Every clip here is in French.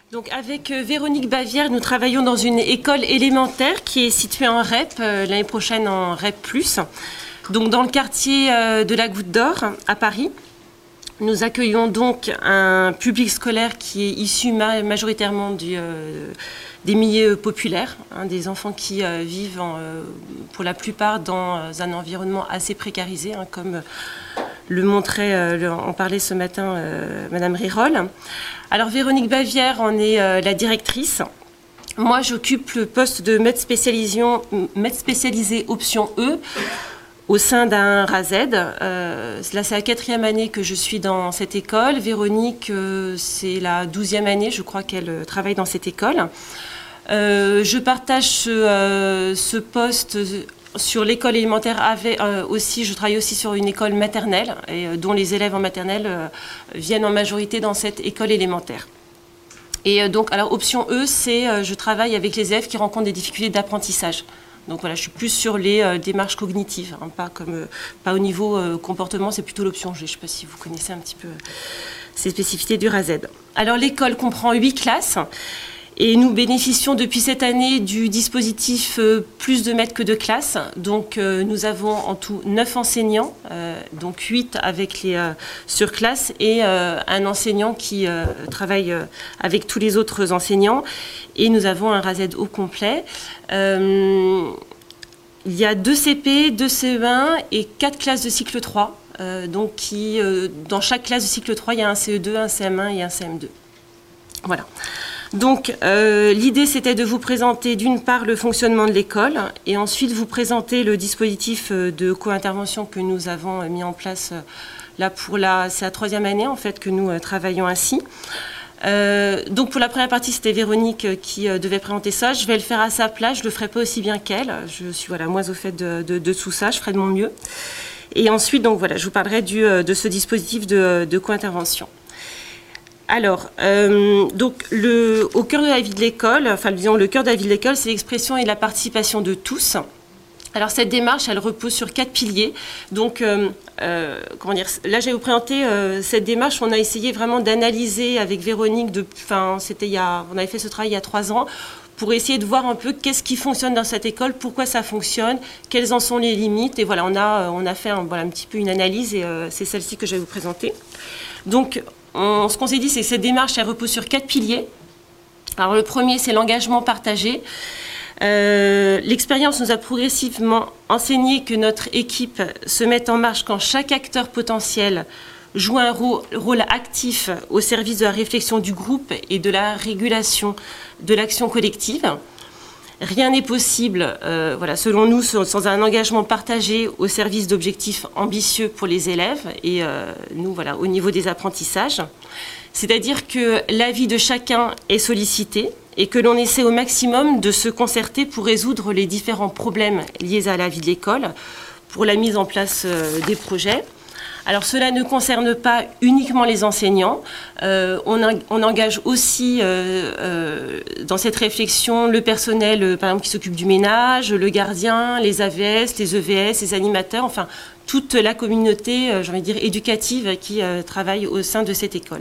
Donc avec Véronique Bavière, nous travaillons dans une école élémentaire qui est située en REP, l'année prochaine en REP+. Donc dans le quartier de la Goutte d'Or, à Paris. Nous accueillons donc un public scolaire qui est issu majoritairement des milieux populaires, des enfants qui vivent pour la plupart dans un environnement assez précarisé, comme le montrait, en parlait ce matin Madame Rirol. Alors Véronique Bavière en est la directrice. Moi j'occupe le poste de maître spécialisé option E au sein d'un RASED. Là c'est la 4e année que je suis dans cette école. Véronique c'est la 12e année je crois qu'elle travaille dans cette école. Je partage ce poste sur l'école élémentaire aussi, je travaille aussi sur une école maternelle, dont les élèves en maternelle viennent en majorité dans cette école élémentaire. Et donc, alors, option E, c'est je travaille avec les élèves qui rencontrent des difficultés d'apprentissage. Donc voilà, je suis plus sur les démarches cognitives, pas au niveau comportement, c'est plutôt l'option G. Je ne sais pas si vous connaissez un petit peu ces spécificités du RASED. Alors, l'école comprend 8 classes. Et nous bénéficions depuis cette année du dispositif plus de maîtres que de classes. Donc nous avons en tout 9 enseignants, donc 8 avec les surclasses et un enseignant qui travaille avec tous les autres enseignants. Et nous avons un RASED au complet. Il y a 2 CP, 2 CE1 et 4 classes de cycle 3. Donc dans chaque classe de cycle 3, il y a un CE2, un CM1 et un CM2. Voilà. Donc l'idée c'était de vous présenter d'une part le fonctionnement de l'école et ensuite vous présenter le dispositif de co-intervention que nous avons mis en place là c'est la 3e année en fait que nous travaillons ainsi. Donc pour la première partie c'était Véronique qui devait présenter ça, je vais le faire à sa place, je le ferai pas aussi bien qu'elle, je suis moins au fait de tout ça, je ferai de mon mieux. Et ensuite donc voilà, je vous parlerai de ce dispositif de co-intervention. Alors, donc au cœur de la vie de l'école, disons le cœur de la vie de l'école, c'est l'expression et la participation de tous. Alors cette démarche, elle repose sur 4 piliers. Donc, là, je vais vous présenter cette démarche. On a essayé vraiment d'analyser avec Véronique. On avait fait ce travail il y a 3 ans pour essayer de voir un peu qu'est-ce qui fonctionne dans cette école, pourquoi ça fonctionne, quelles en sont les limites. Et voilà, on a fait un petit peu une analyse et c'est celle-ci que je vais vous présenter. Donc, ce qu'on s'est dit, c'est que cette démarche, elle repose sur 4 piliers. Alors, le premier, c'est l'engagement partagé. L'expérience nous a progressivement enseigné que notre équipe se met en marche quand chaque acteur potentiel joue un rôle actif au service de la réflexion du groupe et de la régulation de l'action collective. Rien n'est possible, selon nous, sans un engagement partagé au service d'objectifs ambitieux pour les élèves et nous, au niveau des apprentissages. C'est-à-dire que l'avis de chacun est sollicité et que l'on essaie au maximum de se concerter pour résoudre les différents problèmes liés à la vie de l'école, pour la mise en place des projets. Alors cela ne concerne pas uniquement les enseignants, on engage aussi dans cette réflexion le personnel par exemple qui s'occupe du ménage, le gardien, les AVS, les EVS, les animateurs, enfin toute la communauté, j'ai envie de dire éducative qui travaille au sein de cette école.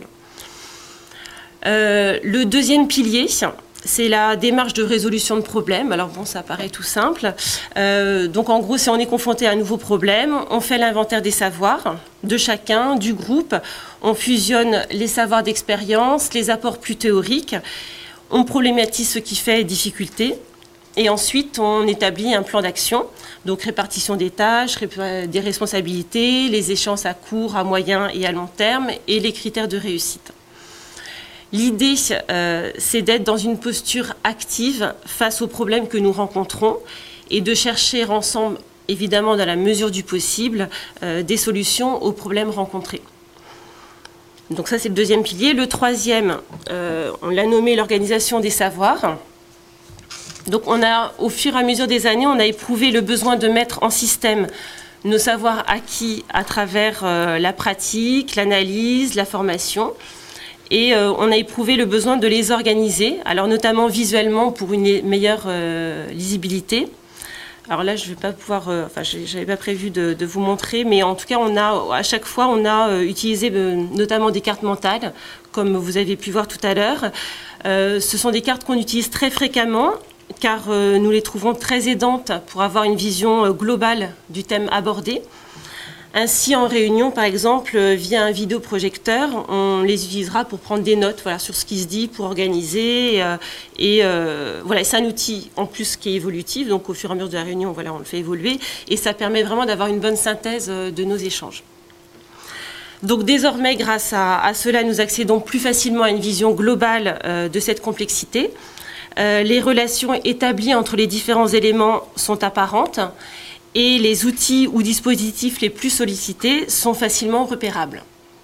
Le deuxième pilier, c'est la démarche de résolution de problèmes. Alors bon, ça paraît tout simple. Donc en gros, si on est confronté à un nouveau problème, on fait l'inventaire des savoirs de chacun, du groupe. On fusionne les savoirs d'expérience, les apports plus théoriques. On problématise ce qui fait difficulté. Et ensuite, on établit un plan d'action. Donc répartition des tâches, des responsabilités, les échéances à court, à moyen et à long terme et les critères de réussite. L'idée, c'est d'être dans une posture active face aux problèmes que nous rencontrons et de chercher ensemble, évidemment dans la mesure du possible, des solutions aux problèmes rencontrés. Donc ça, c'est le deuxième pilier. Le troisième, on l'a nommé l'organisation des savoirs. Donc au fur et à mesure des années, on a éprouvé le besoin de mettre en système nos savoirs acquis à travers la pratique, l'analyse, la formation. Et on a éprouvé le besoin de les organiser, alors notamment visuellement pour une meilleure lisibilité, Alors là, je vais pas pouvoir, j'avais pas prévu de vous montrer, mais en tout cas, à chaque fois, on a utilisé notamment des cartes mentales, comme vous avez pu voir tout à l'heure. Ce sont des cartes qu'on utilise très fréquemment, car nous les trouvons très aidantes pour avoir une vision globale du thème abordé. Ainsi, en réunion, par exemple, via un vidéoprojecteur, on les utilisera pour prendre des notes, voilà, sur ce qui se dit, pour organiser. Voilà, c'est un outil en plus qui est évolutif, donc au fur et à mesure de la réunion, voilà, on le fait évoluer, et ça permet vraiment d'avoir une bonne synthèse de nos échanges. Donc désormais, grâce à cela, nous accédons plus facilement à une vision globale de cette complexité. Les relations établies entre les différents éléments sont apparentes, et les outils ou dispositifs les plus sollicités sont facilement repérables.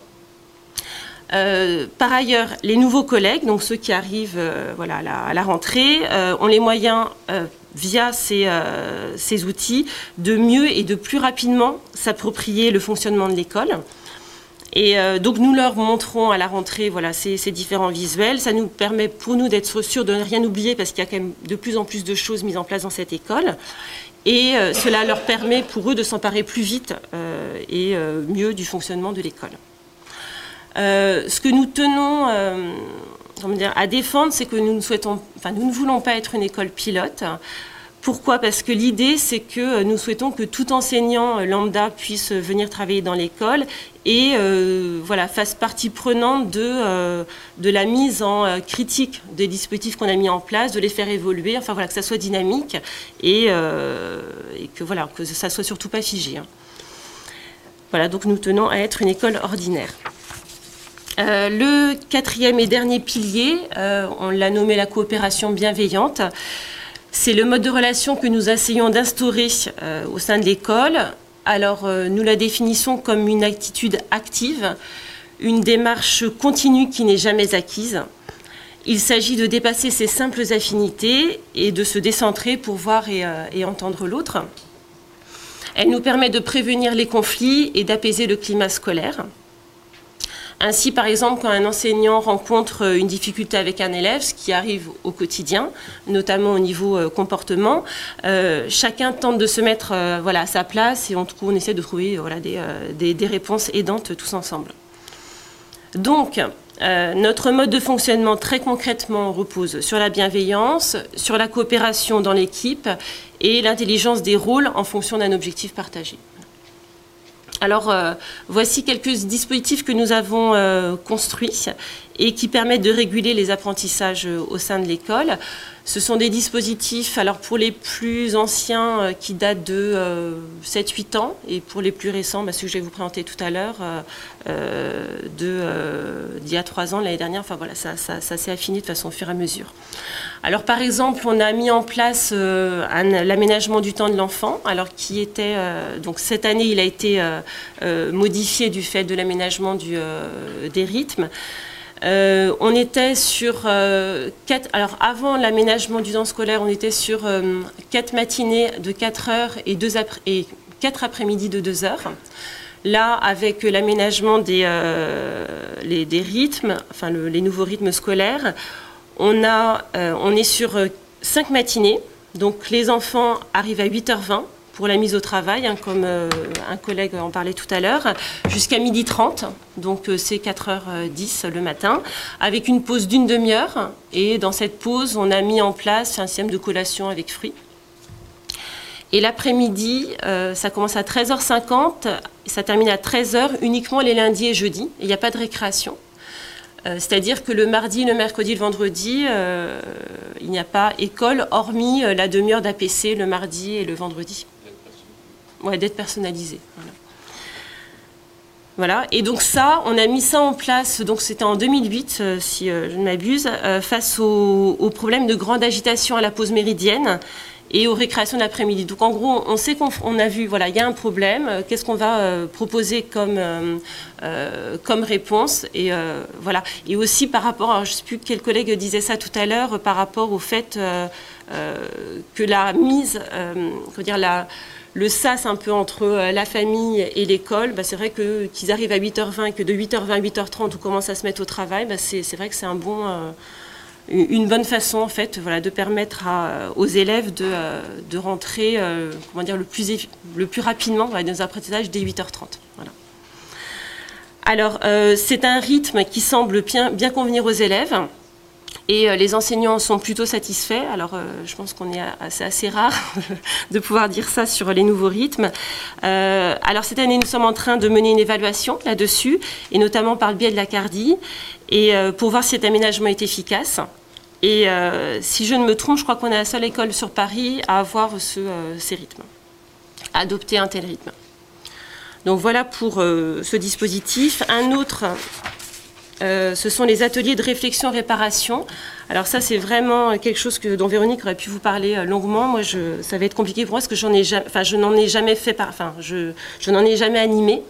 Par ailleurs, les nouveaux collègues, donc ceux qui arrivent voilà, à la rentrée, ont les moyens, via ces outils, de mieux et de plus rapidement s'approprier le fonctionnement de l'école. Et donc nous leur montrons à la rentrée voilà, ces différents visuels. Ça nous permet pour nous d'être sûrs de ne rien oublier, parce qu'il y a quand même de plus en plus de choses mises en place dans cette école. Et cela leur permet pour eux de s'emparer plus vite et mieux du fonctionnement de l'école. Ce que nous tenons à défendre, c'est que nous ne voulons pas être une école pilote. Pourquoi? Parce que l'idée, c'est que nous souhaitons que tout enseignant lambda puisse venir travailler dans l'école et voilà, fasse partie prenante de la mise en critique des dispositifs qu'on a mis en place, de les faire évoluer, enfin voilà, que ça soit dynamique et que voilà, que ça soit surtout pas figé. Voilà, donc nous tenons à être une école ordinaire. Le quatrième et dernier pilier, on l'a nommé la coopération bienveillante. C'est le mode de relation que nous essayons d'instaurer au sein de l'école. Alors, nous la définissons comme une attitude active, une démarche continue qui n'est jamais acquise. Il s'agit de dépasser ses simples affinités et de se décentrer pour voir et entendre l'autre. Elle nous permet de prévenir les conflits et d'apaiser le climat scolaire. Ainsi, par exemple, quand un enseignant rencontre une difficulté avec un élève, ce qui arrive au quotidien, notamment au niveau comportement, chacun tente de se mettre voilà, à sa place et on essaie de trouver voilà, des réponses aidantes tous ensemble. Donc, notre mode de fonctionnement, très concrètement, repose sur la bienveillance, sur la coopération dans l'équipe et l'intelligence des rôles en fonction d'un objectif partagé. Alors, voici quelques dispositifs que nous avons construits et qui permettent de réguler les apprentissages au sein de l'école. Ce sont des dispositifs, alors pour les plus anciens, qui datent de 7-8 ans, et pour les plus récents, ceux que je vais vous présenter tout à l'heure, d'il y a 3 ans, l'année dernière, enfin voilà, ça s'est affiné de façon au fur et à mesure. Alors par exemple, on a mis en place l'aménagement du temps de l'enfant, alors qui était, donc cette année, il a été modifié du fait de l'aménagement des rythmes. On était sur alors avant l'aménagement du temps scolaire, on était sur 4 matinées de 4 heures et 4 après-midi de 2 heures. Là, avec l'aménagement des rythmes, enfin les nouveaux rythmes scolaires, on est sur 5 matinées. Donc les enfants arrivent à 8h20 pour la mise au travail, comme un collègue en parlait tout à l'heure, jusqu'à 12h30, donc c'est 4h10 le matin, avec une pause d'une demi-heure. Et dans cette pause, on a mis en place un système de collation avec fruits. Et l'après-midi, ça commence à 13h50, ça termine à 13h, uniquement les lundis et jeudis. Il n'y a pas de récréation. C'est-à-dire que le mardi, le mercredi, le vendredi, il n'y a pas école, hormis la demi-heure d'APC le mardi et le vendredi. Ouais, d'être personnalisé. Voilà. Et donc ça, on a mis ça en place, donc c'était en 2008, si je ne m'abuse, face au problème de grande agitation à la pause méridienne et aux récréations de l'après-midi. Donc en gros, on sait qu'on a vu, voilà, il y a un problème, qu'est-ce qu'on va proposer comme réponse, et voilà. Et aussi par rapport, alors je ne sais plus quel collègue disait ça tout à l'heure, par rapport au fait que la mise, comment dire, le sas un peu entre la famille et l'école, c'est vrai qu'ils arrivent à 8h20 et que de 8h20 à 8h30, on commence à se mettre au travail, c'est vrai que c'est un bon une bonne façon en fait, voilà, de permettre aux élèves de rentrer comment dire, le plus rapidement dans les apprentissages dès 8h30. Voilà. Alors, c'est un rythme qui semble bien convenir aux élèves. Et les enseignants sont plutôt satisfaits. Alors, je pense qu'on est assez rare de pouvoir dire ça sur les nouveaux rythmes. Alors, cette année, nous sommes en train de mener une évaluation là-dessus, et notamment par le biais de la CARDI, et pour voir si cet aménagement est efficace. Et si je ne me trompe, je crois qu'on est la seule école sur Paris à avoir ces rythmes, à adopter un tel rythme. Donc, voilà pour ce dispositif. Un autre... ce sont les ateliers de réflexion-réparation. Alors ça, c'est vraiment quelque chose dont Véronique aurait pu vous parler longuement. Moi, ça va être compliqué pour moi parce que je n'en ai jamais fait, je n'en ai jamais animé.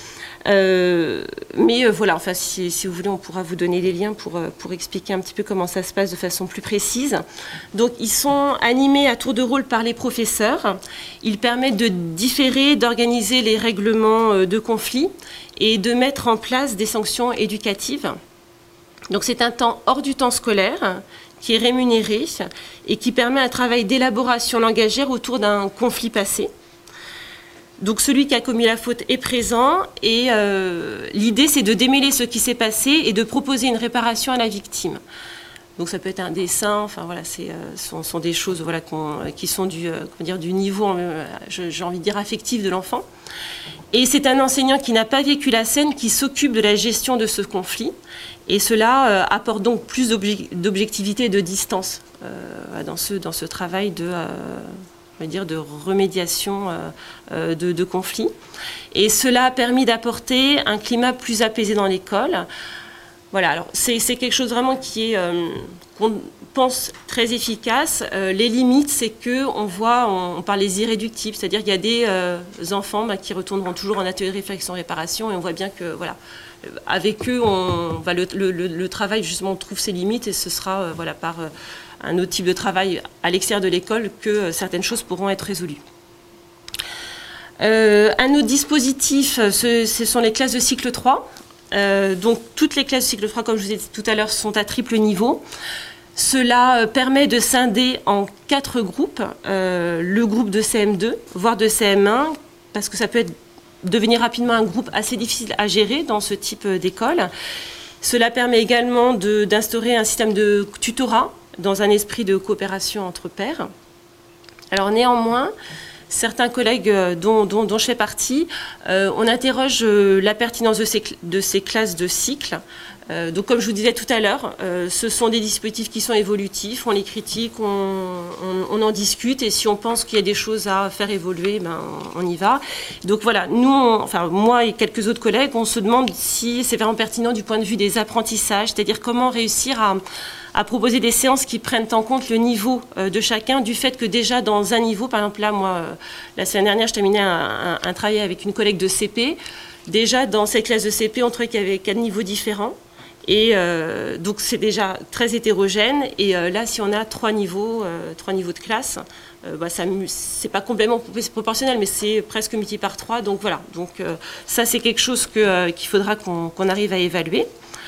Mais voilà, enfin, si vous voulez, on pourra vous donner des liens pour expliquer un petit peu comment ça se passe de façon plus précise. Donc, ils sont animés à tour de rôle par les professeurs. Ils permettent de différer, d'organiser les règlements de conflits et de mettre en place des sanctions éducatives. Donc, c'est un temps hors du temps scolaire qui est rémunéré et qui permet un travail d'élaboration langagière autour d'un conflit passé. Donc celui qui a commis la faute est présent et l'idée c'est de démêler ce qui s'est passé et de proposer une réparation à la victime. Donc ça peut être un dessin, enfin voilà, sont des choses voilà, qui sont du niveau, j'ai envie de dire, affectif de l'enfant. Et c'est un enseignant qui n'a pas vécu la scène qui s'occupe de la gestion de ce conflit. Et cela apporte donc plus d'objectivité et de distance dans ce travail de remédiation de conflits. Et cela a permis d'apporter un climat plus apaisé dans l'école. Voilà, alors c'est quelque chose vraiment qui est, qu'on pense très efficace. Les limites, c'est on parle des irréductibles, c'est-à-dire qu'il y a des enfants qui retourneront toujours en atelier de réflexion-réparation et on voit bien que, voilà, avec eux, le travail, justement, trouve ses limites et ce sera par un autre type de travail à l'extérieur de l'école que certaines choses pourront être résolues. Un autre dispositif, ce sont les classes de cycle 3. Donc, toutes les classes de cycle 3, comme je vous ai dit tout à l'heure, sont à triple niveau. Cela permet de scinder en 4 groupes, le groupe de CM2, voire de CM1, parce que ça peut devenir rapidement un groupe assez difficile à gérer dans ce type d'école. Cela permet également d'instaurer un système de tutorat dans un esprit de coopération entre pairs. Alors néanmoins, certains collègues dont je fais partie, on interroge la pertinence de ces classes de cycle. Donc comme je vous disais tout à l'heure, ce sont des dispositifs qui sont évolutifs, on les critique, on en discute et si on pense qu'il y a des choses à faire évoluer, on y va. Donc voilà, moi et quelques autres collègues, on se demande si c'est vraiment pertinent du point de vue des apprentissages, c'est-à-dire comment réussir à proposer des séances qui prennent en compte le niveau de chacun, du fait que déjà dans un niveau, par exemple là, moi, la semaine dernière, je terminais un travail avec une collègue de CP. Déjà, dans cette classe de CP, on trouvait qu'il y avait 4 niveaux différents. Et donc, c'est déjà très hétérogène. Et là, si on a 3 niveaux de classe, c'est pas complètement proportionnel, mais c'est presque multiplié par 3. Donc voilà. Donc ça, c'est quelque chose qu'il faudra qu'on arrive à évaluer.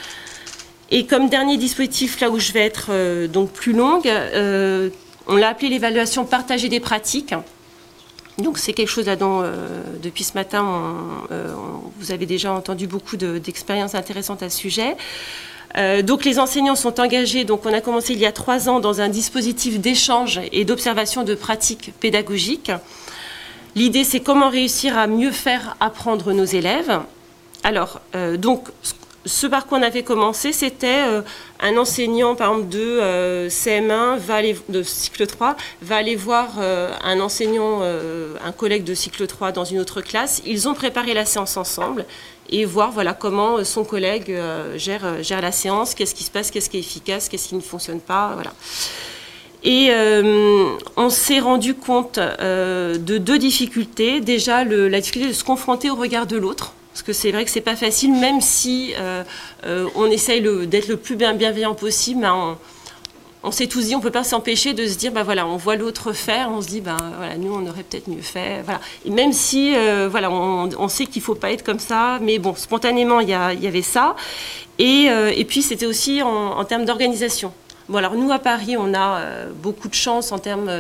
Et comme dernier dispositif, là où je vais être donc plus longue, on l'a appelé l'évaluation partagée des pratiques. Donc c'est quelque chose là dont, depuis ce matin, vous avez déjà entendu beaucoup d'expériences intéressantes à ce sujet. Donc les enseignants sont engagés, donc on a commencé il y a 3 ans dans un dispositif d'échange et d'observation de pratiques pédagogiques. L'idée, c'est comment réussir à mieux faire apprendre nos élèves. Alors, donc, ce par quoi on avait commencé, c'était un enseignant, par exemple, de CM1, de cycle 3, va aller voir un enseignant, un collègue de cycle 3 dans une autre classe. Ils ont préparé la séance ensemble et voir voilà, comment son collègue gère la séance, qu'est-ce qui se passe, qu'est-ce qui est efficace, qu'est-ce qui ne fonctionne pas. Voilà. Et on s'est rendu compte de 2 difficultés. Déjà, la difficulté de se confronter au regard de l'autre. Parce que c'est vrai que c'est pas facile, même si on essaye d'être le plus bienveillant possible, on s'est tous dit, on peut pas s'empêcher de se dire, voilà, on voit l'autre faire, on se dit, voilà, nous on aurait peut-être mieux fait, voilà. Et même si, voilà, on sait qu'il faut pas être comme ça, mais bon, spontanément il y avait ça. Et puis c'était aussi en termes d'organisation. Bon, alors nous, à Paris, on a beaucoup de chance en termes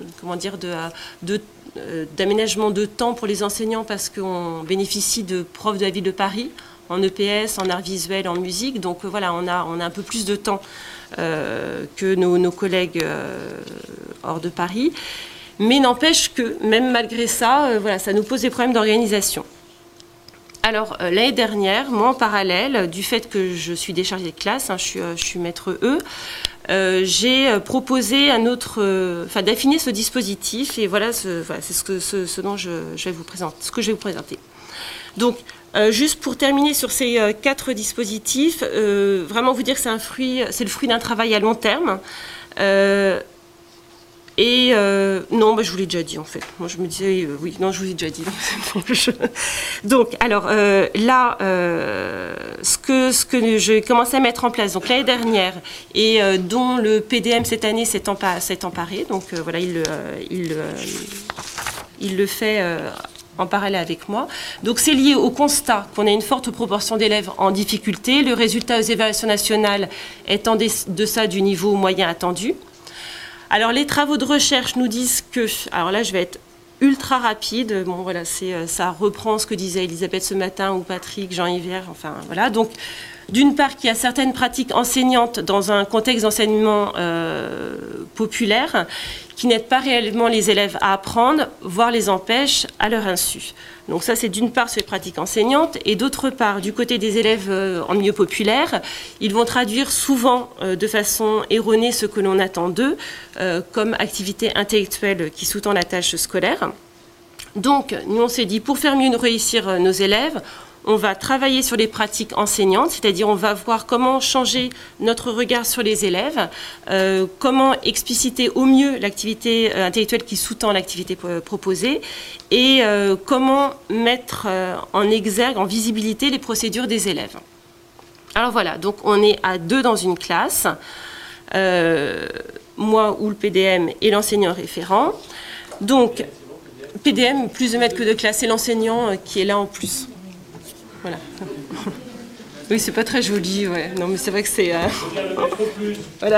d'aménagement de temps pour les enseignants parce qu'on bénéficie de profs de la ville de Paris, en EPS, en art visuel, en musique. Donc voilà, on a un peu plus de temps que nos collègues hors de Paris. Mais n'empêche que, même malgré ça, voilà, ça nous pose des problèmes d'organisation. Alors, l'année dernière, moi, en parallèle, du fait que je suis déchargée de classe, hein, je suis maître E, j'ai proposé d'affiner ce dispositif. Et voilà, c'est ce dont je vais vous présenter. Donc, juste pour terminer sur ces 4 dispositifs, vraiment vous dire que c'est le fruit d'un travail à long terme. Non, je vous l'ai déjà dit en fait. Moi je me disais, oui, non, je vous l'ai déjà dit. Donc, alors là, ce que j'ai commencé à mettre en place, donc l'année dernière, et dont le PDM cette année s'est emparé, donc voilà, il le fait en parallèle avec moi. Donc c'est lié au constat qu'on a une forte proportion d'élèves en difficulté, le résultat aux évaluations nationales est en deçà du niveau moyen attendu. Alors, les travaux de recherche nous disent que... Alors là, je vais être ultra rapide. Bon, voilà, ça reprend ce que disait Elisabeth ce matin, ou Patrick, Jean-Yves, enfin, voilà. Donc, d'une part, qu'il y a certaines pratiques enseignantes dans un contexte d'enseignement populaire qui n'aident pas réellement les élèves à apprendre, voire les empêchent à leur insu. Donc ça, c'est d'une part sur les pratiques enseignantes, et d'autre part, du côté des élèves en milieu populaire, ils vont traduire souvent de façon erronée ce que l'on attend d'eux, comme activité intellectuelle qui sous-tend la tâche scolaire. Donc, nous, on s'est dit, pour faire mieux réussir nos élèves, on va travailler sur les pratiques enseignantes, c'est-à-dire on va voir comment changer notre regard sur les élèves, comment expliciter au mieux l'activité intellectuelle qui sous-tend l'activité proposée, et comment mettre en exergue, en visibilité, les procédures des élèves. Alors voilà, donc on est à 2 dans une classe, moi ou le PDM et l'enseignant référent. Donc, PDM, plus de maîtres que de classe, et l'enseignant qui est là en plus. Voilà. Oui, c'est pas très joli, ouais. Non, mais c'est vrai que c'est... Voilà.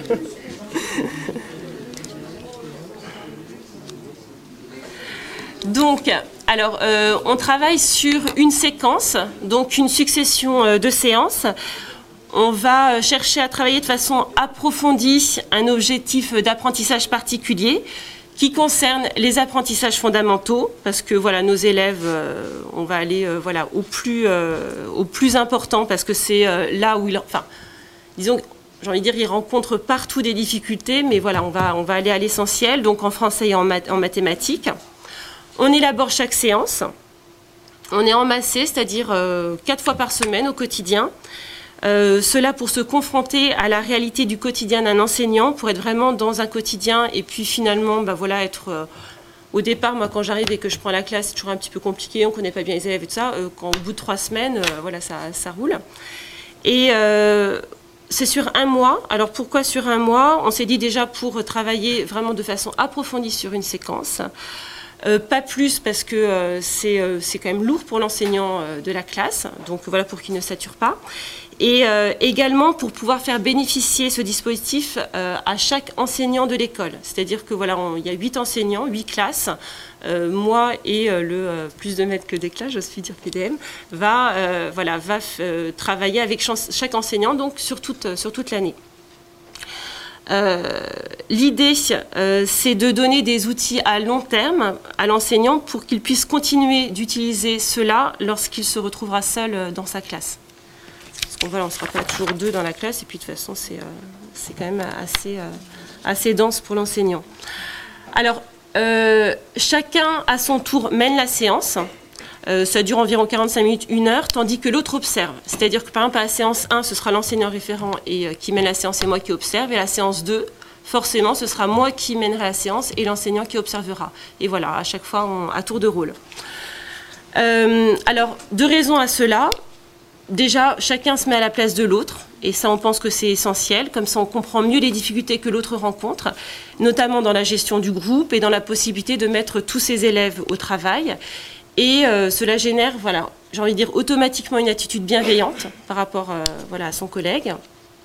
Donc, alors, on travaille sur une séquence, donc une succession de séances. On va chercher à travailler de façon approfondie un objectif d'apprentissage particulier qui concerne les apprentissages fondamentaux, parce que voilà, nos élèves, on va aller voilà, au plus important, parce que c'est là où disons, j'ai envie de dire, ils rencontrent partout des difficultés, mais voilà, on va aller à l'essentiel, donc en français et en mathématiques. On élabore chaque séance, on est emmassé, c'est-à-dire 4 fois par semaine au quotidien. Cela pour se confronter à la réalité du quotidien d'un enseignant, pour être vraiment dans un quotidien, et puis finalement, voilà, être... au départ, moi, quand j'arrive et que je prends la classe, c'est toujours un petit peu compliqué, on ne connaît pas bien les élèves et tout ça. Quand au bout de 3 semaines, voilà, ça roule. Et c'est sur 1 mois. Alors pourquoi sur 1 mois? On s'est dit déjà pour travailler vraiment de façon approfondie sur une séquence. Pas plus, parce que c'est quand même lourd pour l'enseignant de la classe, donc voilà, pour qu'il ne sature pas. Et également pour pouvoir faire bénéficier ce dispositif à chaque enseignant de l'école. C'est-à-dire que voilà, il y a 8 enseignants, 8 classes. Moi et le plus de maîtres que des classes, j'ose dire PDM, va travailler avec chaque enseignant, donc sur toute l'année. L'idée, c'est de donner des outils à long terme à l'enseignant pour qu'il puisse continuer d'utiliser cela lorsqu'il se retrouvera seul dans sa classe. Parce qu'on voilà, on ne sera pas toujours 2 dans la classe, et puis de toute façon, c'est quand même assez dense pour l'enseignant. Alors, chacun à son tour mène la séance. Ça dure environ 45 minutes, 1 heure, tandis que l'autre observe. C'est-à-dire que par exemple, à la séance 1, ce sera l'enseignant référent qui mène la séance et moi qui observe. Et la séance 2, forcément, ce sera moi qui mènerai la séance et l'enseignant qui observera. Et voilà, à chaque fois, à tour de rôle. Alors, 2 raisons à cela. Déjà, chacun se met à la place de l'autre. Et ça, on pense que c'est essentiel. Comme ça, on comprend mieux les difficultés que l'autre rencontre, notamment dans la gestion du groupe et dans la possibilité de mettre tous ses élèves au travail. Et cela génère, voilà, j'ai envie de dire, automatiquement une attitude bienveillante par rapport voilà, à son collègue.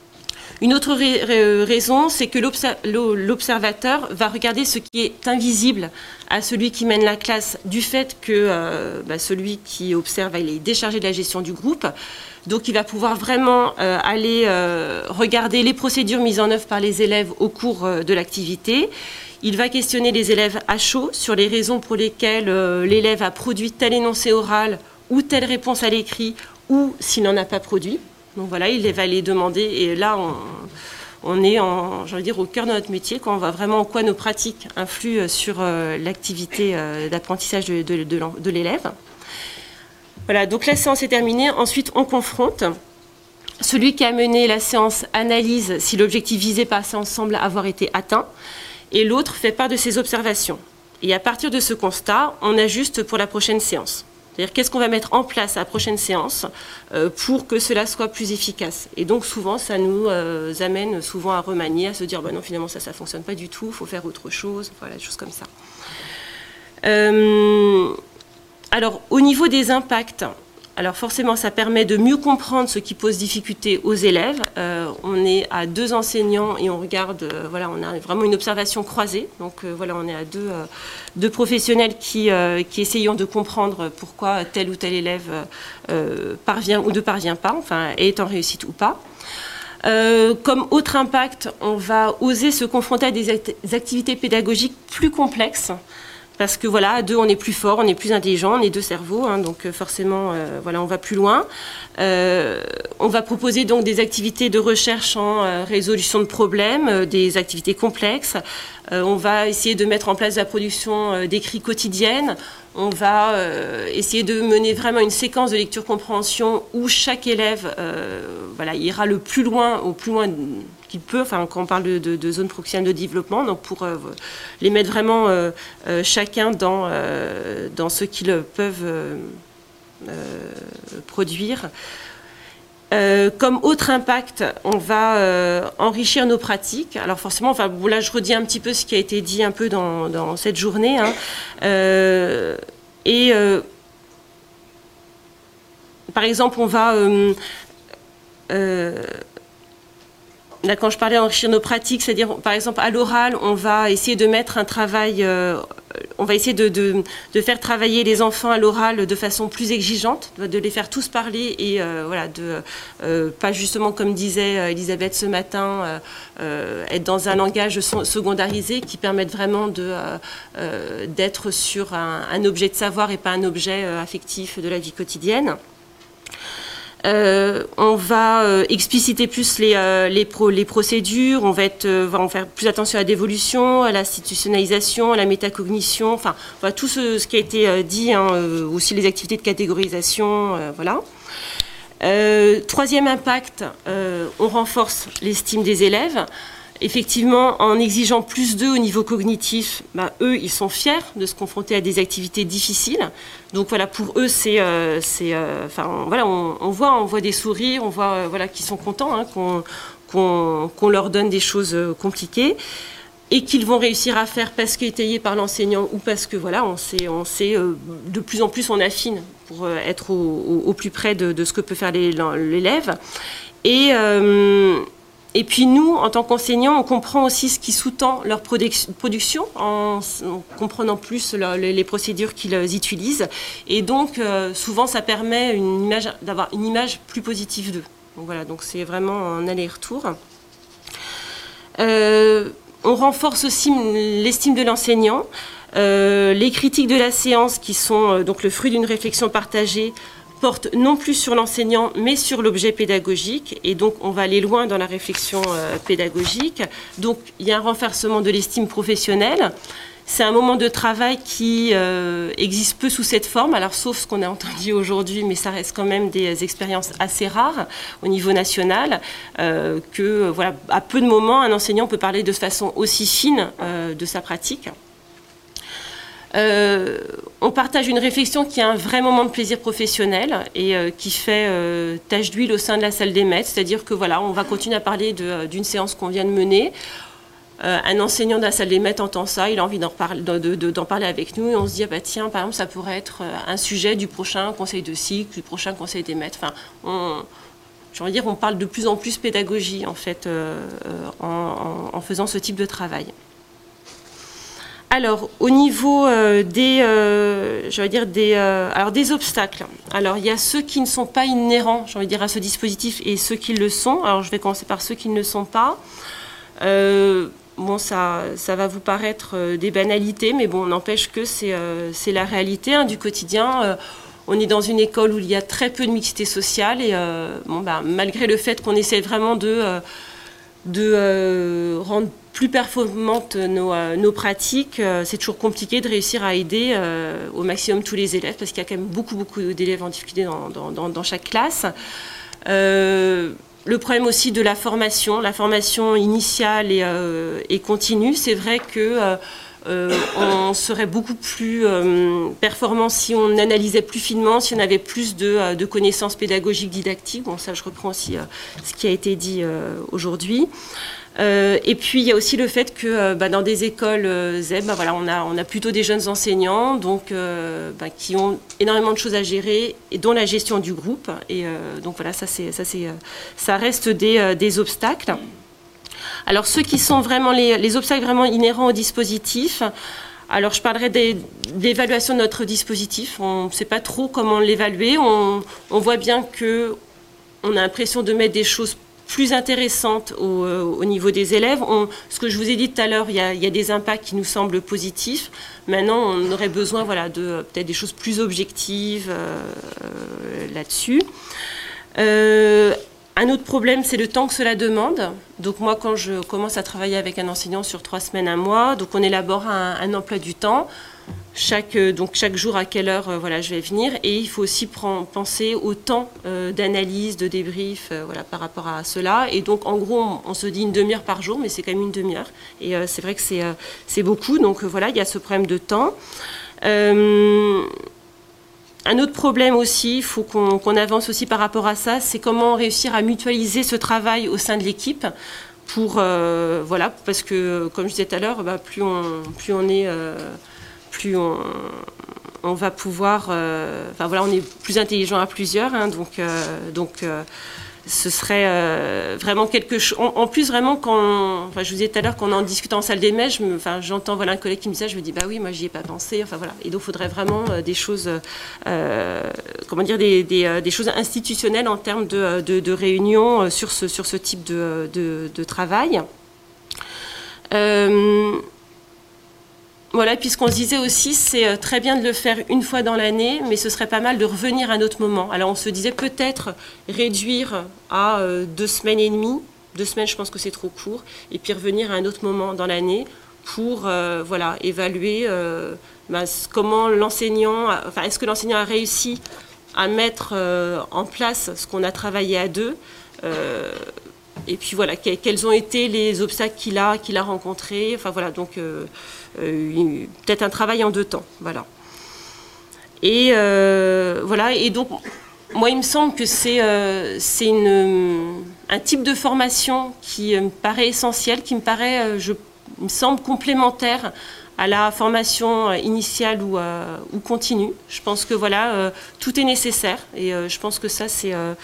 Une autre raison, c'est que l'observateur va regarder ce qui est invisible à celui qui mène la classe du fait que celui qui observe, il est déchargé de la gestion du groupe. Donc il va pouvoir vraiment aller regarder les procédures mises en œuvre par les élèves au cours de l'activité. Il va questionner les élèves à chaud sur les raisons pour lesquelles l'élève a produit tel énoncé oral ou telle réponse à l'écrit ou s'il n'en a pas produit. Donc voilà, il va les demander et là on est au cœur de notre métier quand on voit vraiment en quoi nos pratiques influent sur l'activité d'apprentissage de l'élève. Voilà, donc la séance est terminée. Ensuite, on confronte. Celui qui a mené la séance analyse si l'objectif visé par la séance semble avoir été atteint et l'autre fait part de ses observations. Et à partir de ce constat, on ajuste pour la prochaine séance. C'est-à-dire qu'est-ce qu'on va mettre en place à la prochaine séance pour que cela soit plus efficace. Et donc souvent, ça nous amène souvent à remanier, à se dire non, finalement ça ne fonctionne pas du tout, il faut faire autre chose, voilà, des choses comme ça. Alors au niveau des impacts, alors forcément ça permet de mieux comprendre ce qui pose difficulté aux élèves. On est à 2 enseignants et on regarde, on a vraiment une observation croisée. Donc on est à deux professionnels qui essayons de comprendre pourquoi tel ou tel élève parvient ou ne parvient pas, enfin est en réussite ou pas. Comme autre impact, on va oser se confronter à des activités pédagogiques plus complexes. Parce que à 2, on est plus fort, on est plus intelligent, on est 2 cerveaux, donc forcément, on va plus loin. On va proposer donc des activités de recherche en résolution de problèmes, des activités complexes. On va essayer de mettre en place la production d'écrits quotidiennes. On va essayer de mener vraiment une séquence de lecture-compréhension où chaque élève ira au plus loin qu'il peut, quand on parle de zone proxiale de développement, donc pour les mettre vraiment chacun dans ce qu'ils peuvent produire. Comme autre impact, on va enrichir nos pratiques. Alors forcément, là je redis un petit peu ce qui a été dit un peu dans cette journée. Par exemple, on va... là, quand je parlais d'enrichir nos pratiques, c'est-à-dire, par exemple, à l'oral, on va essayer de mettre un travail, on va essayer de faire travailler les enfants à l'oral de façon plus exigeante, de les faire tous parler et pas justement, comme disait Elisabeth ce matin, être dans un langage secondarisé qui permette vraiment d'être sur un objet de savoir et pas un objet affectif de la vie quotidienne. On va expliciter plus les procédures, on va faire plus attention à la dévolution, à l'institutionnalisation, à la métacognition, tout ce qui a été dit, aussi les activités de catégorisation, Troisième impact, on renforce l'estime des élèves. Effectivement, en exigeant plus d'eux au niveau cognitif, eux, ils sont fiers de se confronter à des activités difficiles. Donc pour eux, on voit des sourires, on voit qu'ils sont contents, qu'on leur donne des choses compliquées et qu'ils vont réussir à faire parce qu'étayés par l'enseignant ou parce que on sait de plus en plus on affine pour être au plus près de ce que peut faire l'élève. Et puis nous, en tant qu'enseignants, on comprend aussi ce qui sous-tend leur production en comprenant plus les procédures qu'ils utilisent. Et donc, souvent, ça permet d'avoir une image plus positive d'eux. Donc c'est vraiment un aller-retour. On renforce aussi l'estime de l'enseignant. Les critiques de la séance, qui sont donc le fruit d'une réflexion partagée, porte non plus sur l'enseignant, mais sur l'objet pédagogique. Et donc, on va aller loin dans la réflexion pédagogique. Donc, il y a un renforcement de l'estime professionnelle. C'est un moment de travail qui existe peu sous cette forme, alors sauf ce qu'on a entendu aujourd'hui, mais ça reste quand même des expériences assez rares au niveau national, à peu de moments, un enseignant peut parler de façon aussi fine de sa pratique. On partage une réflexion qui a un vrai moment de plaisir professionnel et qui fait tache d'huile au sein de la salle des maîtres, c'est-à-dire que on va continuer à parler d'une séance qu'on vient de mener. Un enseignant de la salle des maîtres entend ça, il a envie d'en parler avec nous et on se dit tiens, par exemple, ça pourrait être un sujet du prochain conseil de cycle, du prochain conseil des maîtres. j'ai envie de dire, on parle de plus en plus pédagogie en fait en faisant ce type de travail. Alors, au niveau des obstacles, alors il y a ceux qui ne sont pas inhérents, j'ai envie de dire, à ce dispositif et ceux qui le sont. Alors, je vais commencer par ceux qui ne le sont pas. Bon, ça va vous paraître des banalités, mais bon, n'empêche que c'est la réalité du quotidien. On est dans une école où il y a très peu de mixité sociale et malgré le fait qu'on essaie vraiment de rendre plus performantes nos pratiques, c'est toujours compliqué de réussir à aider au maximum tous les élèves parce qu'il y a quand même beaucoup d'élèves en difficulté dans chaque classe. Le problème aussi de la formation initiale et continue, c'est vrai que on serait beaucoup plus performant si on analysait plus finement, si on avait plus de connaissances pédagogiques, didactiques. Bon, ça, je reprends aussi ce qui a été dit aujourd'hui. Et puis, il y a aussi le fait que dans des écoles ZEB, on a plutôt des jeunes enseignants donc, qui ont énormément de choses à gérer, et dont la gestion du groupe. Et donc, voilà, ça reste des obstacles. Alors, ceux qui sont vraiment les obstacles vraiment inhérents au dispositif, alors je parlerai d'évaluation de notre dispositif. On ne sait pas trop comment l'évaluer. On voit bien qu'on a l'impression de mettre des choses plus intéressantes au niveau des élèves. Ce que je vous ai dit tout à l'heure, il y a des impacts qui nous semblent positifs. Maintenant, on aurait besoin de peut-être des choses plus objectives là-dessus. Un autre problème, c'est le temps que cela demande. Donc moi, quand je commence à travailler avec un enseignant sur 3 semaines, 1 mois, donc on élabore un emploi du temps. Chaque jour, à quelle heure je vais venir. Et il faut aussi penser au temps d'analyse, de débrief par rapport à cela. Et donc, en gros, on se dit une demi-heure par jour, mais c'est quand même une demi-heure. Et c'est vrai que c'est beaucoup. Donc voilà, il y a ce problème de temps. Un autre problème aussi, il faut qu'on avance aussi par rapport à ça, c'est comment réussir à mutualiser ce travail au sein de l'équipe pour, parce que, comme je disais tout à l'heure, plus on est... plus on va pouvoir... on est plus intelligent à plusieurs, donc ce serait vraiment quelque chose... En plus, vraiment, je vous disais tout à l'heure, quand on en discute en salle des mèches, j'entends un collègue qui me dit ça, je me dis, bah oui, moi, j'y ai pas pensé. Et donc, il faudrait vraiment des choses... des choses institutionnelles en termes de réunion sur ce type de travail. Voilà, puisqu'on se disait aussi, c'est très bien de le faire une fois dans l'année, mais ce serait pas mal de revenir à un autre moment. Alors on se disait peut-être réduire à 2 semaines et demie. 2 semaines, je pense que c'est trop court. Et puis revenir à un autre moment dans l'année pour évaluer comment l'enseignant, est-ce que l'enseignant a réussi à mettre en place ce qu'on a travaillé à 2. Et puis voilà, quels ont été les obstacles qu'il a rencontrés. Donc peut-être un travail en 2 temps. Voilà. Et et donc moi il me semble que c'est un type de formation qui me paraît essentiel, qui me me semble complémentaire à la formation initiale ou continue. Je pense que tout est nécessaire et je pense que ça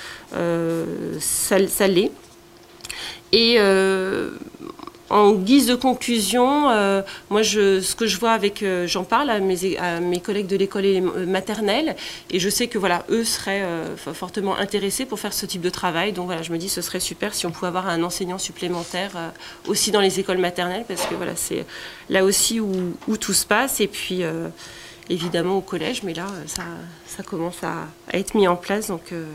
l'est. Et en guise de conclusion, moi, ce que je vois j'en parle à mes collègues de l'école maternelle, et je sais que eux seraient fortement intéressés pour faire ce type de travail. Donc je me dis, ce serait super si on pouvait avoir un enseignant supplémentaire aussi dans les écoles maternelles, parce que c'est là aussi où tout se passe. Et puis évidemment au collège, mais là, ça commence à être mis en place.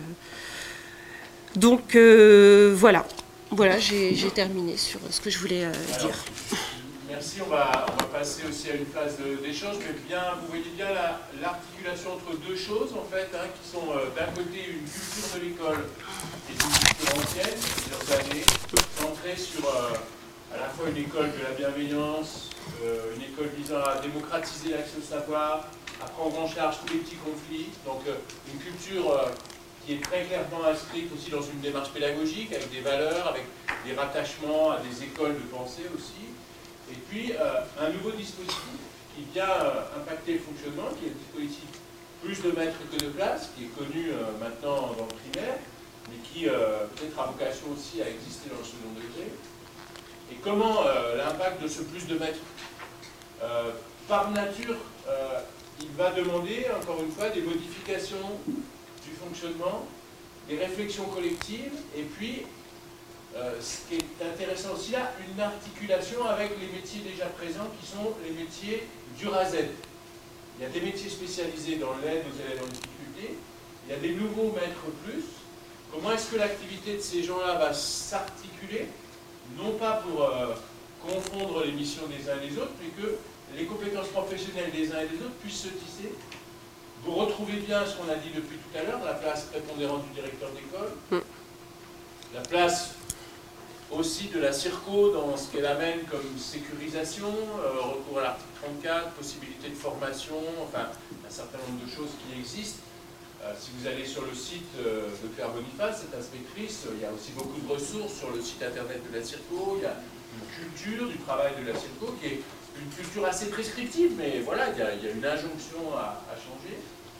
Donc voilà. Voilà, j'ai terminé sur ce que je voulais dire. Merci, on va passer aussi à une phase d'échange, mais vous voyez bien l'articulation entre 2 choses, en fait, qui sont d'un côté une culture de l'école et une culture ancienne, plusieurs années, centrée sur à la fois une école de la bienveillance, une école visant à démocratiser l'accès au savoir, à prendre en charge tous les petits conflits, donc une culture... qui est très clairement inscrite aussi dans une démarche pédagogique, avec des valeurs, avec des rattachements à des écoles de pensée aussi. Et puis, un nouveau dispositif qui vient impacter le fonctionnement, qui est le dispositif plus de maîtres que de classes, qui est connu maintenant dans le primaire, mais qui peut-être a vocation aussi à exister dans le second degré. Et comment l'impact de ce plus de maîtres, par nature, il va demander, encore une fois, des modifications du fonctionnement, des réflexions collectives, et puis, ce qui est intéressant aussi là, une articulation avec les métiers déjà présents, qui sont les métiers dur à Z. Il y a des métiers spécialisés dans l'aide aux élèves en difficulté, il y a des nouveaux maîtres plus. Comment est-ce que l'activité de ces gens-là va s'articuler, non pas pour confondre les missions des uns et des autres, mais que les compétences professionnelles des uns et des autres puissent se tisser. Vous retrouvez bien ce qu'on a dit depuis tout à l'heure, la place prépondérante du directeur d'école, la place aussi de la CIRCO dans ce qu'elle amène comme sécurisation, recours à l'article 34, possibilité de formation, enfin un certain nombre de choses qui existent. Si vous allez sur le site de Claire Boniface, cette inspectrice, il y a aussi beaucoup de ressources sur le site internet de la CIRCO, il y a une culture du travail de la CIRCO qui est une culture assez prescriptive, mais voilà, il y a une injonction à changer.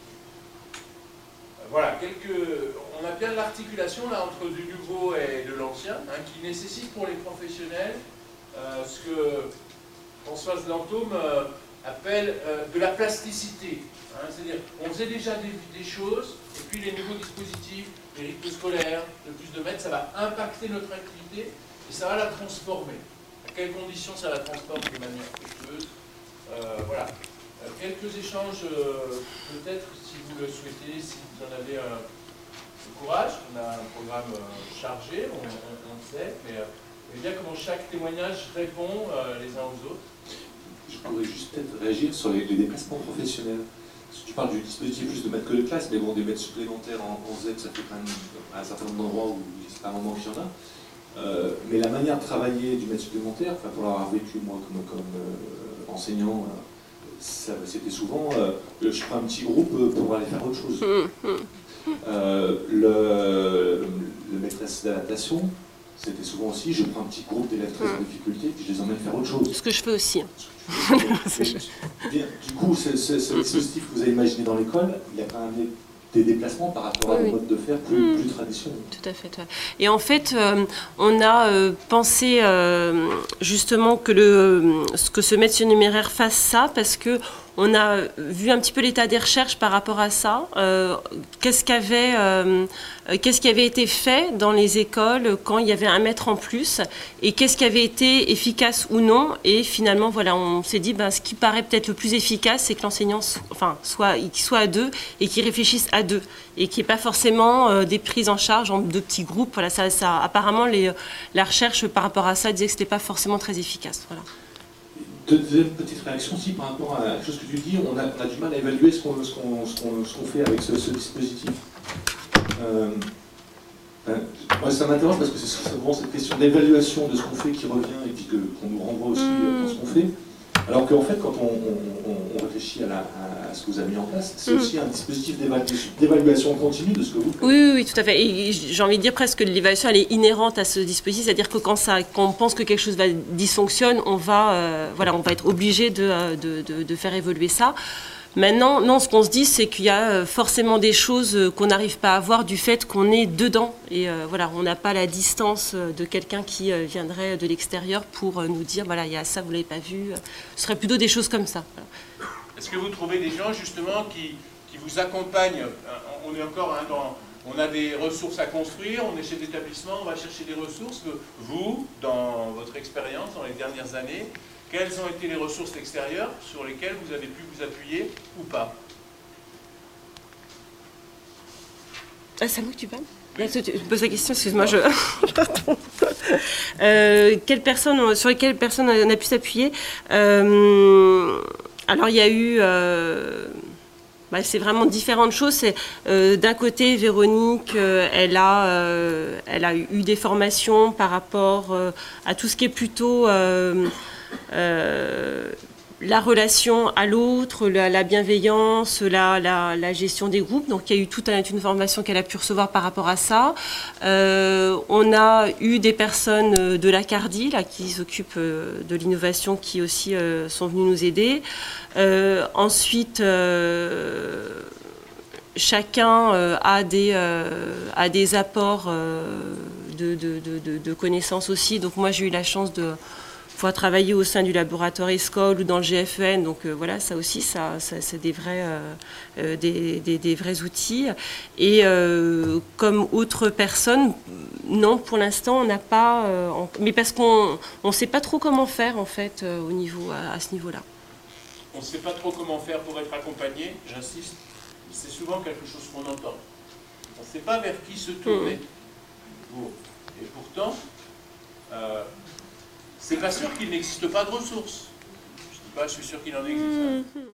Voilà, on a bien l'articulation là entre du nouveau et de l'ancien, hein, qui nécessite pour les professionnels ce que Françoise Lantôme appelle de la plasticité. Hein, c'est-à-dire, on faisait déjà des choses, et puis les nouveaux dispositifs, les rythmes scolaires, le plus de maîtres, ça va impacter notre activité, et ça va la transformer. À quelles conditions ça la transforme de manière fructueuse? Voilà. Quelques échanges, peut-être, si vous le souhaitez, si vous en avez le courage. On a un programme chargé, on le sait, mais bien comment chaque témoignage répond les uns aux autres. Je pourrais juste peut-être réagir sur les déplacements professionnels. Tu parles du dispositif juste de maître que de classe, mais bon, des maîtres supplémentaires en Z, ça fait quand même un certain nombre d'endroits où c'est pas un moment qu'il y en a. Mais la manière de travailler du maître supplémentaire, enfin, pour l'avoir vécu moi comme enseignant, c'était souvent je prends un petit groupe pour aller faire autre chose. Le maîtresse d'adaptation, c'était souvent aussi je prends un petit groupe d'élèves très en difficulté puis je les emmène faire autre chose. Ce que je fais aussi. Bien, du coup, ce dispositif que vous avez imaginé dans l'école, il y a quand même des déplacements par rapport à des modes de faire plus traditionnels. Tout à fait. Et en fait, on a pensé justement que ce maître surnuméraire fasse ça parce que on a vu un petit peu l'état des recherches par rapport à ça. Qu'est-ce qui avait été fait dans les écoles quand il y avait un maître en plus et qu'est-ce qui avait été efficace ou non. Et finalement, voilà, on s'est dit, ce qui paraît peut-être le plus efficace, c'est que l'enseignant soit à deux et qu'il réfléchisse à deux et qu'il n'y ait pas forcément des prises en charge en deux petits groupes. Voilà, apparemment, la recherche par rapport à ça disait que ce n'était pas forcément très efficace. Voilà. Deuxième petite réaction aussi par rapport à la chose que tu dis, on a du mal à évaluer ce qu'on fait avec ce dispositif. Moi, ça m'interroge parce que c'est souvent cette question d'évaluation de ce qu'on fait qui revient et puis qu'on nous renvoie aussi dans ce qu'on fait. Alors qu'en fait, quand on réfléchit à ce que vous avez mis en place, c'est aussi un dispositif d'évaluation continue de ce que vous faites. Oui, tout à fait. Et j'ai envie de dire presque que l'évaluation, elle est inhérente à ce dispositif, c'est-à-dire que quand on pense que quelque chose dysfonctionne, on va être obligé de faire évoluer ça. Maintenant, non, ce qu'on se dit, c'est qu'il y a forcément des choses qu'on n'arrive pas à voir du fait qu'on est dedans. Et on n'a pas la distance de quelqu'un qui viendrait de l'extérieur pour nous dire, voilà, il y a ça, vous ne l'avez pas vu. Ce serait plutôt des choses comme ça. Voilà. Est-ce que vous trouvez des gens, justement, qui vous accompagnent? On est encore on a des ressources à construire, on est chef d'établissement, on va chercher des ressources. Vous, dans votre expérience, dans les dernières années, quelles ont été les ressources extérieures sur lesquelles vous avez pu vous appuyer ou pas? C'est à moi que tu parles? Tu me poses la question, excuse-moi, sur lesquelles personnes on a pu s'appuyer? Alors, il y a eu... c'est vraiment différentes choses. D'un côté, Véronique, elle a eu des formations par rapport à tout ce qui est plutôt... la relation à l'autre, la bienveillance, la gestion des groupes. Donc il y a eu toute une formation qu'elle a pu recevoir par rapport à ça. On a eu des personnes de la CARDI qui s'occupent de l'innovation qui aussi sont venues nous aider. Ensuite, chacun a des apports de connaissances aussi. Donc moi j'ai eu la chance de pouvoir travailler au sein du laboratoire ESCOL ou dans le GFN. Donc voilà, ça aussi, c'est des vrais outils. Et comme autre personne, non, pour l'instant, on n'a pas... mais parce qu'on ne sait pas trop comment faire, en fait, à ce niveau-là. On ne sait pas trop comment faire pour être accompagné, j'insiste. C'est souvent quelque chose qu'on entend. On ne sait pas vers qui se tourner. Et pourtant, c'est pas sûr qu'il n'existe pas de ressources. Je dis pas, je suis sûr qu'il en existe.